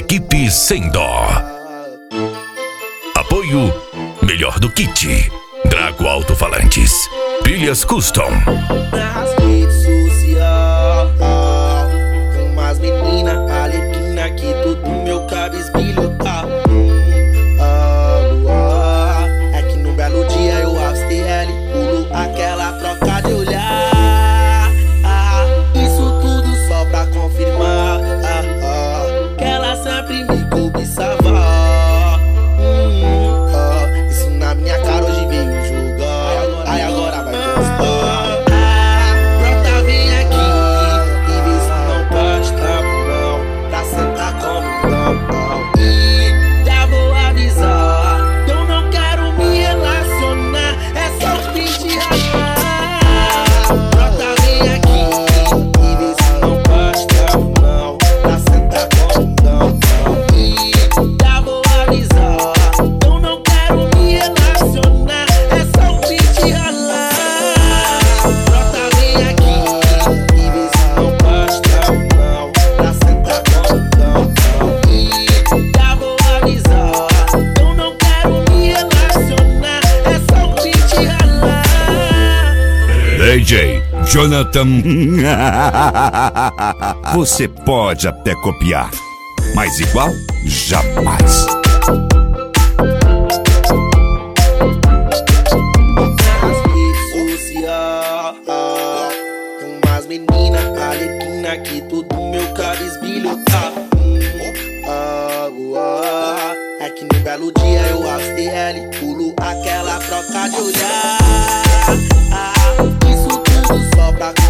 equipe sem dó. Apoio melhor do kit. Drago Alto-Falantes. Pilhas Custom. Nas redes sociais, umas meninas alequina que tudo meu cabisbilho tá. É que no belo dia eu ACL pulo aquela troca de olhar. Isso tudo só pra confirmar que ela sempre me cobiçava. Isso na minha cara hoje veio jogar. Aí agora vai gostar. Brota, vem aqui e vê se não pode tá não, pra sentar como não. E já vou avisar, eu não quero me relacionar, é só o beat ralar. Brota, vem aqui e vê se não pode tá não, pra sentar como não. E já vou avisar, eu não quero me relacionar, é só o beat ralar. Brota, vem aqui e vê se não pode tá não, pra sentar como não. E já vou avisar, eu não quero me relacionar, é só o beat ralar. DJ Jonathan. Você pode até copiar, mas igual, jamais. Nas redes sociais, umas meninas alequina que tudo meu cabisbilho tá. É que no belo dia eu ACL pulo aquela troca de olhar. Isso tudo só pra